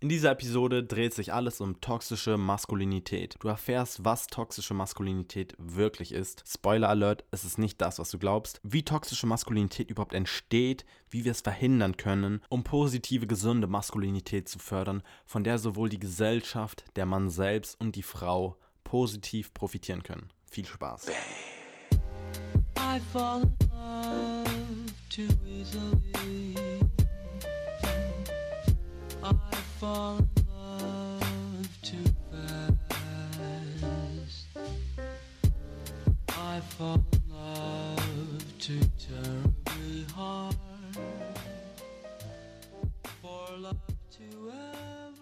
In dieser Episode dreht sich alles um toxische Maskulinität. Du erfährst, was toxische Maskulinität wirklich ist. Spoiler Alert, es ist nicht das, was du glaubst. Wie toxische Maskulinität überhaupt entsteht, wie wir es verhindern können, um positive, gesunde Maskulinität zu fördern, von der sowohl die Gesellschaft, der Mann selbst und die Frau positiv profitieren können. Viel Spaß. I fall in love too easily. I fall in love too fast. I fall in love too terribly hard. For love to ever.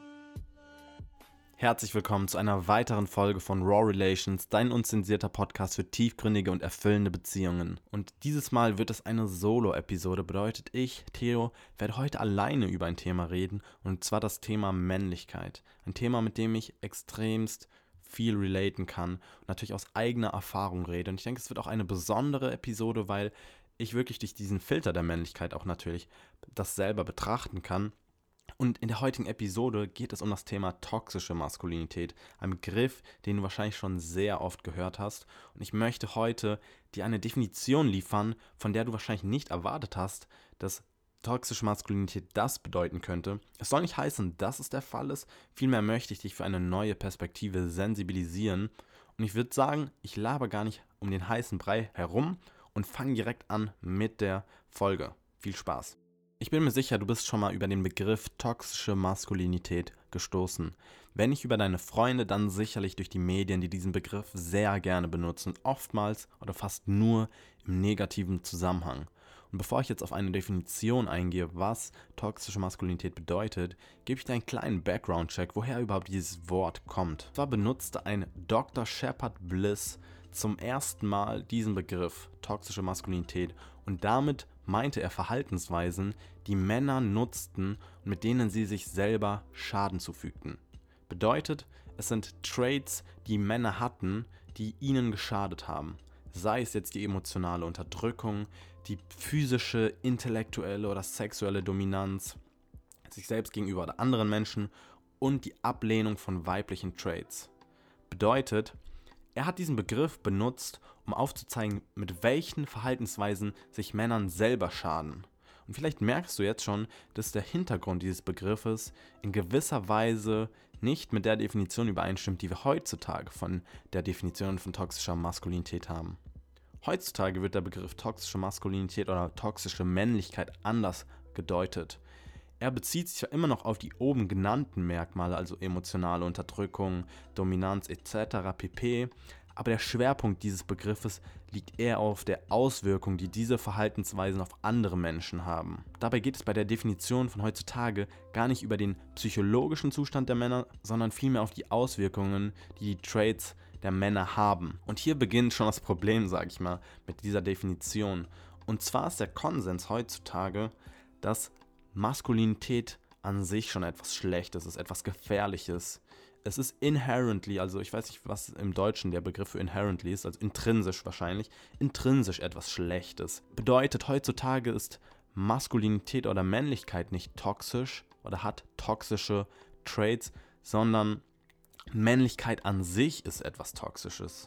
Herzlich willkommen zu einer weiteren Folge von Raw Relations, dein unzensierter Podcast für tiefgründige und erfüllende Beziehungen. Und dieses Mal wird es eine Solo-Episode, bedeutet ich, Theo, werde heute alleine über ein Thema reden, und zwar das Thema Männlichkeit. Ein Thema, mit dem ich extremst viel relaten kann und natürlich aus eigener Erfahrung rede. Und ich denke, es wird auch eine besondere Episode, weil ich wirklich durch diesen Filter der Männlichkeit auch natürlich das selber betrachten kann. Und in der heutigen Episode geht es um das Thema toxische Maskulinität, ein Begriff, den du wahrscheinlich schon sehr oft gehört hast. Und ich möchte heute dir eine Definition liefern, von der du wahrscheinlich nicht erwartet hast, dass toxische Maskulinität das bedeuten könnte. Es soll nicht heißen, dass es der Fall ist, vielmehr möchte ich dich für eine neue Perspektive sensibilisieren. Und ich würde sagen, ich laber gar nicht um den heißen Brei herum und fange direkt an mit der Folge. Viel Spaß! Ich bin mir sicher, du bist schon mal über den Begriff toxische Maskulinität gestoßen. Wenn nicht über deine Freunde, dann sicherlich durch die Medien, die diesen Begriff sehr gerne benutzen, oftmals oder fast nur im negativen Zusammenhang. Und bevor ich jetzt auf eine Definition eingehe, was toxische Maskulinität bedeutet, gebe ich dir einen kleinen Background-Check, woher überhaupt dieses Wort kommt. Zwar benutzte ein Dr. Shepard Bliss zum ersten Mal diesen Begriff toxische Maskulinität, und damit meinte er Verhaltensweisen, die Männer nutzten und mit denen sie sich selber Schaden zufügten. Bedeutet, es sind Traits, die Männer hatten, die ihnen geschadet haben. Sei es jetzt die emotionale Unterdrückung, die physische, intellektuelle oder sexuelle Dominanz, sich selbst gegenüber oder anderen Menschen und die Ablehnung von weiblichen Traits. Bedeutet, er hat diesen Begriff benutzt, um aufzuzeigen, mit welchen Verhaltensweisen sich Männern selber schaden. Und vielleicht merkst du jetzt schon, dass der Hintergrund dieses Begriffes in gewisser Weise nicht mit der Definition übereinstimmt, die wir heutzutage von der Definition von toxischer Maskulinität haben. Heutzutage wird der Begriff toxische Maskulinität oder toxische Männlichkeit anders gedeutet. Er bezieht sich zwar immer noch auf die oben genannten Merkmale, also emotionale Unterdrückung, Dominanz etc. pp., aber der Schwerpunkt dieses Begriffes liegt eher auf der Auswirkung, die diese Verhaltensweisen auf andere Menschen haben. Dabei geht es bei der Definition von heutzutage gar nicht über den psychologischen Zustand der Männer, sondern vielmehr auf die Auswirkungen, die die Traits der Männer haben. Und hier beginnt schon das Problem, sage ich mal, mit dieser Definition. Und zwar ist der Konsens heutzutage, dass Maskulinität an sich schon etwas Schlechtes ist, etwas Gefährliches. Es ist inherently, also ich weiß nicht, was im Deutschen der Begriff für inherently ist, also intrinsisch wahrscheinlich, intrinsisch etwas Schlechtes. Bedeutet, heutzutage ist Maskulinität oder Männlichkeit nicht toxisch oder hat toxische Traits, sondern Männlichkeit an sich ist etwas Toxisches.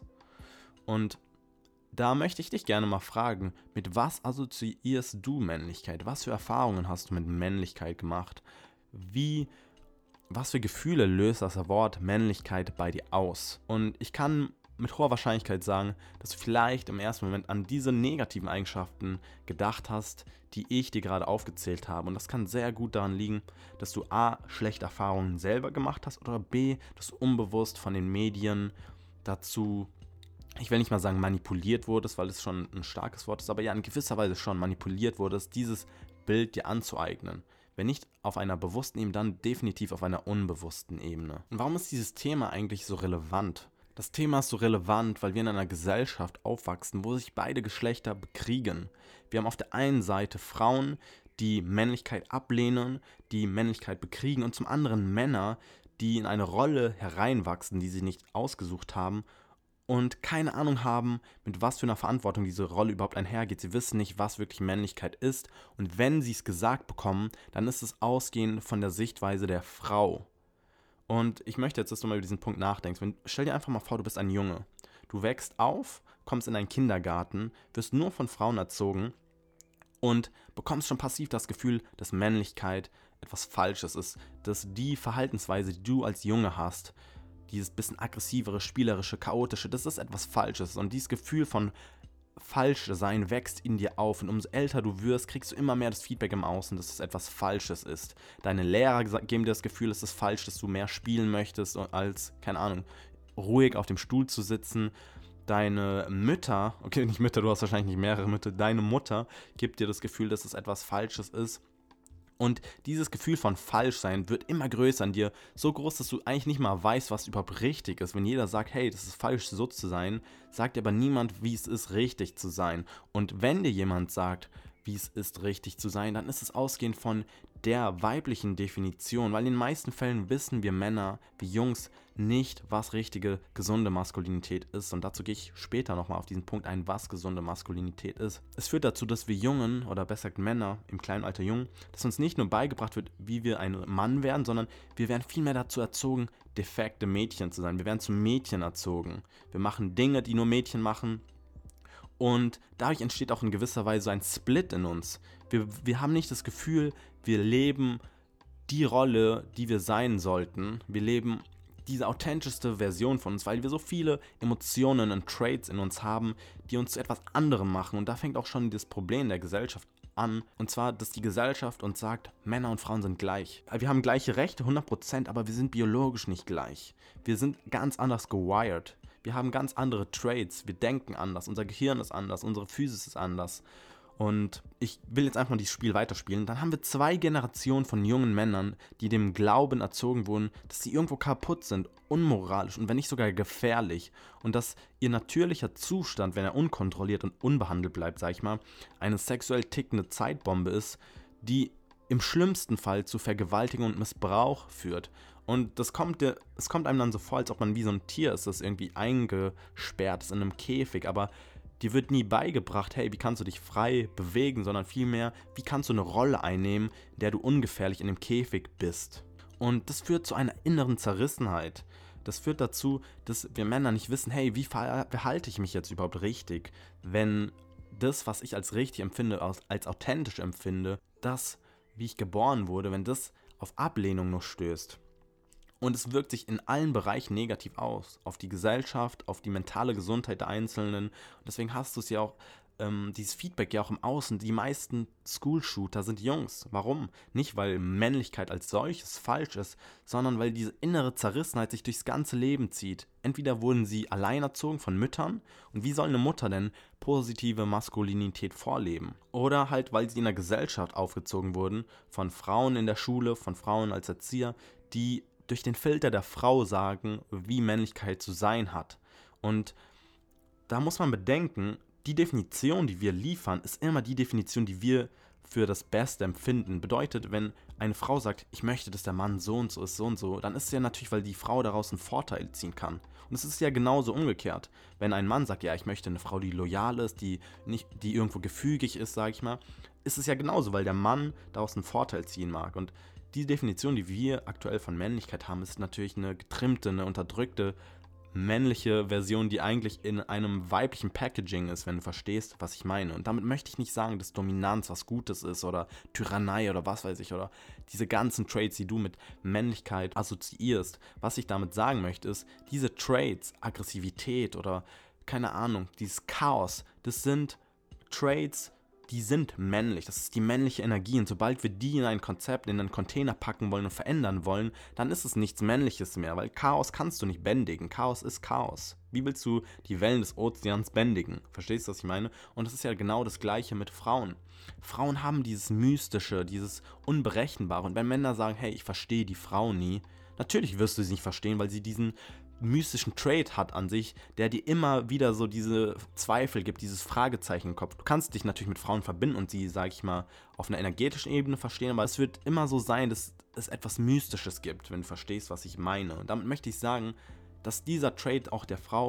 Und da möchte ich dich gerne mal fragen, mit was assoziierst du Männlichkeit? Was für Erfahrungen hast du mit Männlichkeit gemacht? Was für Gefühle löst das Wort Männlichkeit bei dir aus? Und ich kann mit hoher Wahrscheinlichkeit sagen, dass du vielleicht im ersten Moment an diese negativen Eigenschaften gedacht hast, die ich dir gerade aufgezählt habe. Und das kann sehr gut daran liegen, dass du a. schlechte Erfahrungen selber gemacht hast oder b. dass du unbewusst von den Medien dazu, ich will nicht mal sagen manipuliert wurdest, weil es schon ein starkes Wort ist, aber ja in gewisser Weise schon manipuliert wurdest, dieses Bild dir anzueignen. Wenn nicht auf einer bewussten Ebene, dann definitiv auf einer unbewussten Ebene. Und warum ist dieses Thema eigentlich so relevant? Das Thema ist so relevant, weil wir in einer Gesellschaft aufwachsen, wo sich beide Geschlechter bekriegen. Wir haben auf der einen Seite Frauen, die Männlichkeit ablehnen, die Männlichkeit bekriegen, und zum anderen Männer, die in eine Rolle hereinwachsen, die sie nicht ausgesucht haben und keine Ahnung haben, mit was für einer Verantwortung diese Rolle überhaupt einhergeht. Sie wissen nicht, was wirklich Männlichkeit ist. Und wenn sie es gesagt bekommen, dann ist es ausgehend von der Sichtweise der Frau. Und ich möchte jetzt, dass du mal über diesen Punkt nachdenkst. Stell dir einfach mal vor, du bist ein Junge. Du wächst auf, kommst in einen Kindergarten, wirst nur von Frauen erzogen und bekommst schon passiv das Gefühl, dass Männlichkeit etwas Falsches ist. Dass die Verhaltensweise, die du als Junge hast, dieses bisschen aggressivere, spielerische, chaotische, das ist etwas Falsches. Und dieses Gefühl von Falschsein wächst in dir auf. Und umso älter du wirst, kriegst du immer mehr das Feedback im Außen, dass es etwas Falsches ist. Deine Lehrer geben dir das Gefühl, es ist falsch, dass du mehr spielen möchtest, als, keine Ahnung, ruhig auf dem Stuhl zu sitzen. Deine Mütter, okay, nicht Mütter, du hast wahrscheinlich nicht mehrere Mütter, deine Mutter gibt dir das Gefühl, dass es etwas Falsches ist. Und dieses Gefühl von Falschsein wird immer größer in dir, so groß, dass du eigentlich nicht mal weißt, was überhaupt richtig ist. Wenn jeder sagt, hey, das ist falsch, so zu sein, sagt dir aber niemand, wie es ist, richtig zu sein. Und wenn dir jemand sagt, wie es ist, richtig zu sein, dann ist es ausgehend von der weiblichen Definition, weil in den meisten Fällen wissen wir Männer, wie Jungs, nicht, was richtige, gesunde Maskulinität ist. Und dazu gehe ich später nochmal auf diesen Punkt ein, was gesunde Maskulinität ist. Es führt dazu, dass wir Jungen, oder besser gesagt Männer, im kleinen Alter Jungen, dass uns nicht nur beigebracht wird, wie wir ein Mann werden, sondern wir werden vielmehr dazu erzogen, defekte Mädchen zu sein. Wir werden zu Mädchen erzogen. Wir machen Dinge, die nur Mädchen machen. Und dadurch entsteht auch in gewisser Weise ein Split in uns. Wir haben nicht das Gefühl, wir leben die Rolle, die wir sein sollten. Wir leben diese authentischste Version von uns, weil wir so viele Emotionen und Traits in uns haben, die uns zu etwas anderem machen. Und da fängt auch schon das Problem der Gesellschaft an. Und zwar, dass die Gesellschaft uns sagt, Männer und Frauen sind gleich. Wir haben gleiche Rechte, 100%, aber wir sind biologisch nicht gleich. Wir sind ganz anders gewired. Wir haben ganz andere Traits. Wir denken anders. Unser Gehirn ist anders. Unsere Physis ist anders. Und ich will jetzt einfach mal dieses Spiel weiterspielen. Dann haben wir 2 Generationen von jungen Männern, die dem Glauben erzogen wurden, dass sie irgendwo kaputt sind, unmoralisch und wenn nicht sogar gefährlich. Und dass ihr natürlicher Zustand, wenn er unkontrolliert und unbehandelt bleibt, sag ich mal, eine sexuell tickende Zeitbombe ist, die im schlimmsten Fall zu Vergewaltigung und Missbrauch führt. Und es kommt einem dann so vor, als ob man wie so ein Tier ist, das irgendwie eingesperrt ist in einem Käfig, aber dir wird nie beigebracht, hey, wie kannst du dich frei bewegen, sondern vielmehr, wie kannst du eine Rolle einnehmen, in der du ungefährlich in dem Käfig bist. Und das führt zu einer inneren Zerrissenheit. Das führt dazu, dass wir Männer nicht wissen, hey, wie verhalte ich mich jetzt überhaupt richtig, wenn das, was ich als richtig empfinde, als authentisch empfinde, das, wie ich geboren wurde, wenn das auf Ablehnung nur stößt. Und es wirkt sich in allen Bereichen negativ aus. Auf die Gesellschaft, auf die mentale Gesundheit der Einzelnen. Und deswegen hast du es ja auch, dieses Feedback ja auch im Außen. Die meisten School-Shooter sind Jungs. Warum? Nicht, weil Männlichkeit als solches falsch ist, sondern weil diese innere Zerrissenheit sich durchs ganze Leben zieht. Entweder wurden sie alleinerzogen von Müttern. Und wie soll eine Mutter denn positive Maskulinität vorleben? Oder halt, weil sie in der Gesellschaft aufgezogen wurden, von Frauen in der Schule, von Frauen als Erzieher, die durch den Filter der Frau sagen, wie Männlichkeit zu sein hat. Und da muss man bedenken, die Definition, die wir liefern, ist immer die Definition, die wir für das Beste empfinden. Bedeutet, wenn eine Frau sagt, ich möchte, dass der Mann so und so, dann ist es ja natürlich, weil die Frau daraus einen Vorteil ziehen kann. Und es ist ja genauso umgekehrt. Wenn ein Mann sagt, ja, ich möchte eine Frau, die loyal ist, die irgendwo gefügig ist, sage ich mal, ist es ja genauso, weil der Mann daraus einen Vorteil ziehen mag. Und die Definition, die wir aktuell von Männlichkeit haben, ist natürlich eine getrimmte, eine unterdrückte männliche Version, die eigentlich in einem weiblichen Packaging ist, wenn du verstehst, was ich meine. Und damit möchte ich nicht sagen, dass Dominanz was Gutes ist oder Tyrannei oder was weiß ich oder diese ganzen Traits, die du mit Männlichkeit assoziierst. Was ich damit sagen möchte, ist, diese Traits, Aggressivität oder keine Ahnung, dieses Chaos, das sind Traits, die sind männlich, das ist die männliche Energie und sobald wir die in ein Konzept, in einen Container packen wollen und verändern wollen, dann ist es nichts Männliches mehr, weil Chaos kannst du nicht bändigen, Chaos ist Chaos. Wie willst du die Wellen des Ozeans bändigen? Verstehst du, was ich meine? Und das ist ja genau das Gleiche mit Frauen. Frauen haben dieses Mystische, dieses Unberechenbare und wenn Männer sagen, hey, ich verstehe die Frau nie, natürlich wirst du sie nicht verstehen, weil sie diesen mystischen Trait hat an sich, der dir immer wieder so diese Zweifel gibt, dieses Fragezeichen im Kopf. Du kannst dich natürlich mit Frauen verbinden und sie, sag ich mal, auf einer energetischen Ebene verstehen, aber es wird immer so sein, dass es etwas Mystisches gibt, wenn du verstehst, was ich meine. Und damit möchte ich sagen, dass dieser Trait auch der Frau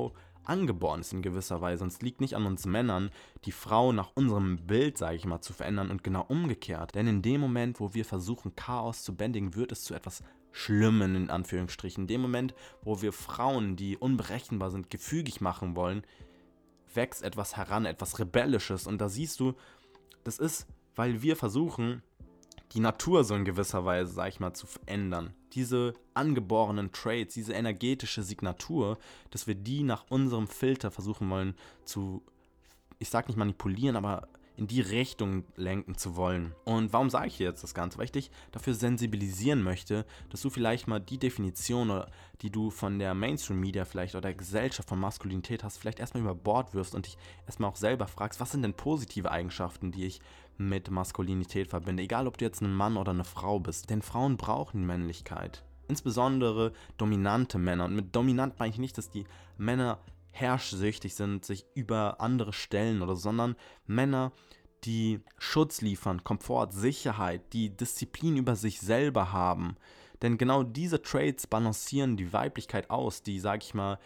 angeboren ist in gewisser Weise. Und es liegt nicht an uns Männern, die Frau nach unserem Bild, sage ich mal, zu verändern und genau umgekehrt. Denn in dem Moment, wo wir versuchen, Chaos zu bändigen, wird es zu etwas Schlimmen, in Anführungsstrichen. In dem Moment, wo wir Frauen, die unberechenbar sind, gefügig machen wollen, wächst etwas heran, etwas Rebellisches. Und da siehst du, das ist, weil wir versuchen, die Natur so in gewisser Weise, sag ich mal, zu verändern. Diese angeborenen Traits, diese energetische Signatur, dass wir die nach unserem Filter versuchen wollen zu, ich sag nicht manipulieren, aber in die Richtung lenken zu wollen. Und warum sage ich dir jetzt das Ganze? Weil ich dich dafür sensibilisieren möchte, dass du vielleicht mal die Definition, oder die du von der Mainstream-Media vielleicht oder der Gesellschaft von Maskulinität hast, vielleicht erstmal über Bord wirfst und dich erstmal auch selber fragst, was sind denn positive Eigenschaften, die ich mit Maskulinität verbinde? Egal, ob du jetzt ein Mann oder eine Frau bist. Denn Frauen brauchen Männlichkeit. Insbesondere dominante Männer. Und mit dominant meine ich nicht, dass die Männer herrschsüchtig sind, sich über andere stellen oder, sondern Männer, die Schutz liefern, Komfort, Sicherheit, die Disziplin über sich selber haben. Denn genau diese Traits balancieren die Weiblichkeit aus, die, sag ich mal,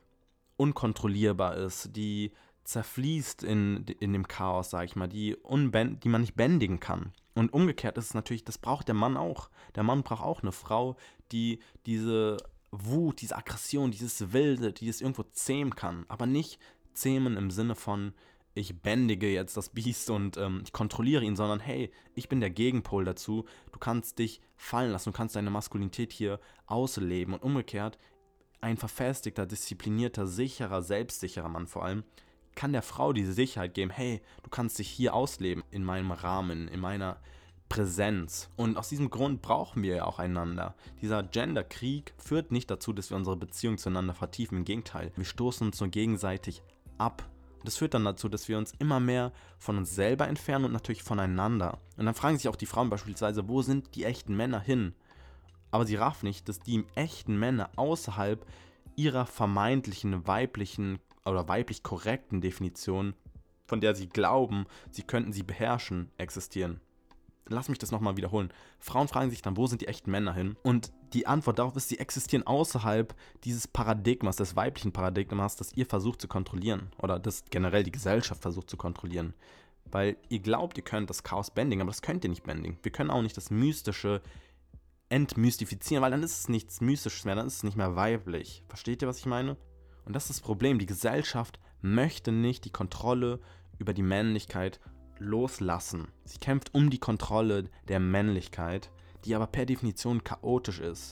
unkontrollierbar ist, die zerfließt in dem Chaos, sag ich mal, die man nicht bändigen kann. Und umgekehrt ist es natürlich, das braucht der Mann auch. Der Mann braucht auch eine Frau, die diese Wut, diese Aggression, dieses Wilde, die es irgendwo zähmen kann. Aber nicht zähmen im Sinne von, ich bändige jetzt das Biest und ich kontrolliere ihn, sondern hey, ich bin der Gegenpol dazu. Du kannst dich fallen lassen, du kannst deine Maskulinität hier ausleben. Und umgekehrt, ein verfestigter, disziplinierter, sicherer, selbstsicherer Mann vor allem, kann der Frau diese Sicherheit geben, hey, du kannst dich hier ausleben, in meinem Rahmen, in meiner Präsenz. Und aus diesem Grund brauchen wir ja auch einander. Dieser Genderkrieg führt nicht dazu, dass wir unsere Beziehung zueinander vertiefen. Im Gegenteil, wir stoßen uns nur gegenseitig ab. Und das führt dann dazu, dass wir uns immer mehr von uns selber entfernen und natürlich voneinander. Und dann fragen sich auch die Frauen beispielsweise, wo sind die echten Männer hin? Aber sie raffen nicht, dass die echten Männer außerhalb ihrer vermeintlichen weiblichen oder weiblich korrekten Definition, von der sie glauben, sie könnten sie beherrschen, existieren. Lass mich das nochmal wiederholen. Frauen fragen sich dann, wo sind die echten Männer hin? Und die Antwort darauf ist, sie existieren außerhalb dieses Paradigmas, des weiblichen Paradigmas, das ihr versucht zu kontrollieren. Oder das generell die Gesellschaft versucht zu kontrollieren. Weil ihr glaubt, ihr könnt das Chaos bändigen, aber das könnt ihr nicht bändigen. Wir können auch nicht das Mystische entmystifizieren, weil dann ist es nichts Mystisches mehr, dann ist es nicht mehr weiblich. Versteht ihr, was ich meine? Und das ist das Problem. Die Gesellschaft möchte nicht die Kontrolle über die Männlichkeit loslassen. Sie kämpft um die Kontrolle der Männlichkeit, die aber per Definition chaotisch ist.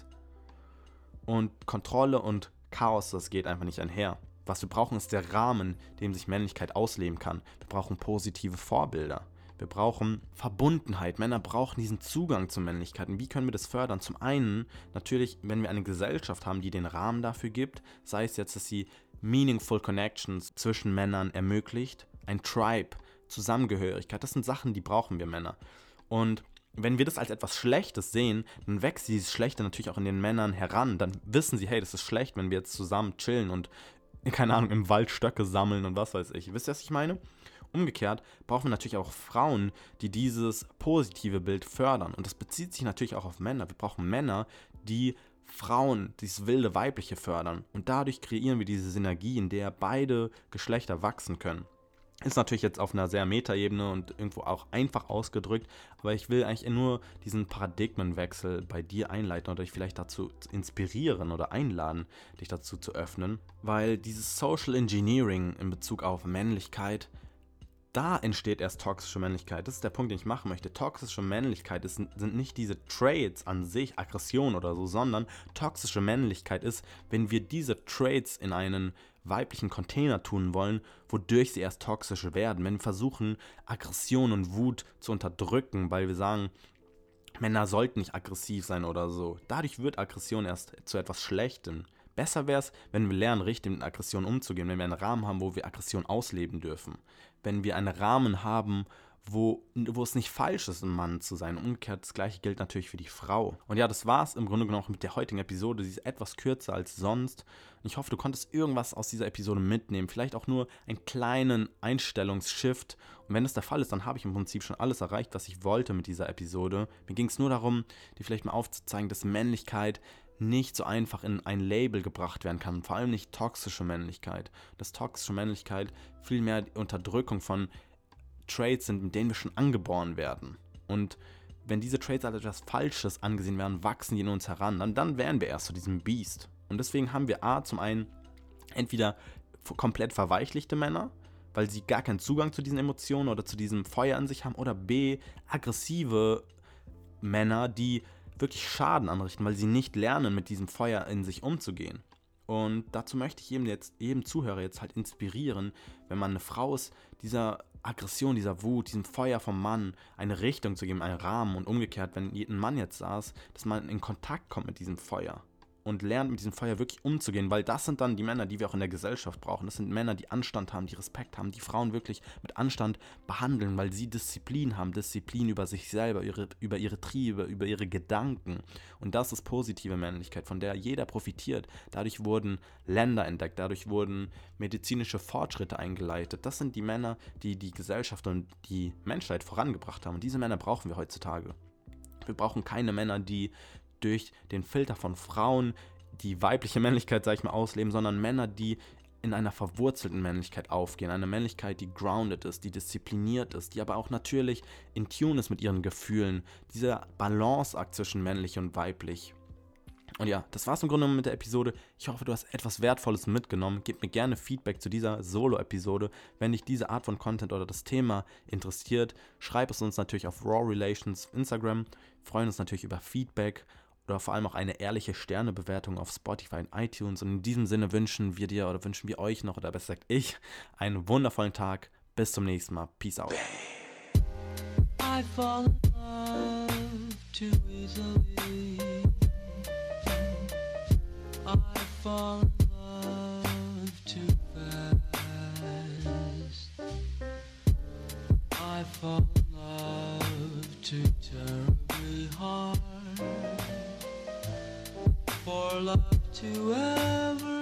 Und Kontrolle und Chaos, das geht einfach nicht einher. Was wir brauchen, ist der Rahmen, in dem sich Männlichkeit ausleben kann. Wir brauchen positive Vorbilder. Wir brauchen Verbundenheit. Männer brauchen diesen Zugang zur Männlichkeit. Und wie können wir das fördern? Zum einen natürlich, wenn wir eine Gesellschaft haben, die den Rahmen dafür gibt, sei es jetzt, dass sie meaningful connections zwischen Männern ermöglicht, ein Tribe, Zusammengehörigkeit, das sind Sachen, die brauchen wir Männer. Und wenn wir das als etwas Schlechtes sehen, dann wächst dieses Schlechte natürlich auch in den Männern heran. Dann wissen sie, hey, das ist schlecht, wenn wir jetzt zusammen chillen und, keine Ahnung, im Wald Stöcke sammeln und was weiß ich. Wisst ihr, was ich meine? Umgekehrt brauchen wir natürlich auch Frauen, die dieses positive Bild fördern. Und das bezieht sich natürlich auch auf Männer. Wir brauchen Männer, die Frauen, dieses wilde Weibliche fördern. Und dadurch kreieren wir diese Synergie, in der beide Geschlechter wachsen können. Ist natürlich jetzt auf einer sehr Metaebene und irgendwo auch einfach ausgedrückt, aber ich will eigentlich nur diesen Paradigmenwechsel bei dir einleiten oder dich vielleicht dazu inspirieren oder einladen, dich dazu zu öffnen, weil dieses Social Engineering in Bezug auf Männlichkeit, da entsteht erst toxische Männlichkeit. Das ist der Punkt, den ich machen möchte. Toxische Männlichkeit sind nicht diese Traits an sich, Aggression oder so, sondern toxische Männlichkeit ist, wenn wir diese Traits in einen weiblichen Container tun wollen, wodurch sie erst toxisch werden. Wenn wir versuchen, Aggression und Wut zu unterdrücken, weil wir sagen, Männer sollten nicht aggressiv sein oder so. Dadurch wird Aggression erst zu etwas Schlechtem. Besser wäre es, wenn wir lernen, richtig mit Aggression umzugehen, wenn wir einen Rahmen haben, wo wir Aggression ausleben dürfen. Wenn wir einen Rahmen haben, wo es nicht falsch ist, ein Mann zu sein. Umgekehrt, das gleiche gilt natürlich für die Frau. Und ja, das war's im Grunde genommen mit der heutigen Episode. Sie ist etwas kürzer als sonst. Und ich hoffe, du konntest irgendwas aus dieser Episode mitnehmen. Vielleicht auch nur einen kleinen Einstellungsshift. Und wenn das der Fall ist, dann habe ich im Prinzip schon alles erreicht, was ich wollte mit dieser Episode. Mir ging es nur darum, dir vielleicht mal aufzuzeigen, dass Männlichkeit nicht so einfach in ein Label gebracht werden kann, vor allem nicht toxische Männlichkeit. Dass toxische Männlichkeit vielmehr die Unterdrückung von Traits sind, mit denen wir schon angeboren werden. Und wenn diese Traits als etwas Falsches angesehen werden, wachsen die in uns heran, dann werden wir erst zu diesem Biest. Und deswegen haben wir zum einen entweder komplett verweichlichte Männer, weil sie gar keinen Zugang zu diesen Emotionen oder zu diesem Feuer an sich haben, oder B, aggressive Männer, die wirklich Schaden anrichten, weil sie nicht lernen, mit diesem Feuer in sich umzugehen. Und dazu möchte ich jedem Zuhörer jetzt halt inspirieren, wenn man eine Frau ist, dieser Aggression, dieser Wut, diesem Feuer vom Mann eine Richtung zu geben, einen Rahmen, und umgekehrt, wenn ein Mann jetzt saß, dass man in Kontakt kommt mit diesem Feuer und lernt, mit diesem Feuer wirklich umzugehen, weil das sind dann die Männer, die wir auch in der Gesellschaft brauchen. Das sind Männer, die Anstand haben, die Respekt haben, die Frauen wirklich mit Anstand behandeln, weil sie Disziplin haben, Disziplin über sich selber, über ihre Triebe, über ihre Gedanken. Und das ist positive Männlichkeit, von der jeder profitiert. Dadurch wurden Länder entdeckt, dadurch wurden medizinische Fortschritte eingeleitet. Das sind die Männer, die die Gesellschaft und die Menschheit vorangebracht haben. Und diese Männer brauchen wir heutzutage. Wir brauchen keine Männer, die durch den Filter von Frauen die weibliche Männlichkeit, sag ich mal, ausleben, sondern Männer, die in einer verwurzelten Männlichkeit aufgehen. Eine Männlichkeit, die grounded ist, die diszipliniert ist, die aber auch natürlich in Tune ist mit ihren Gefühlen. Dieser Balanceakt zwischen männlich und weiblich. Und ja, das war's im Grunde mit der Episode. Ich hoffe, du hast etwas Wertvolles mitgenommen. Gib mir gerne Feedback zu dieser Solo-Episode. Wenn dich diese Art von Content oder das Thema interessiert, schreib es uns natürlich auf Raw Relations Instagram. Wir freuen uns natürlich über Feedback oder vor allem auch eine ehrliche Sternebewertung auf Spotify und iTunes. Und in diesem Sinne wünschen wir euch noch, oder besser gesagt ich, einen wundervollen Tag. Bis zum nächsten Mal. Peace out. I fall in love too easily. I fall in love too fast. I fall in love too terribly hard for love to ever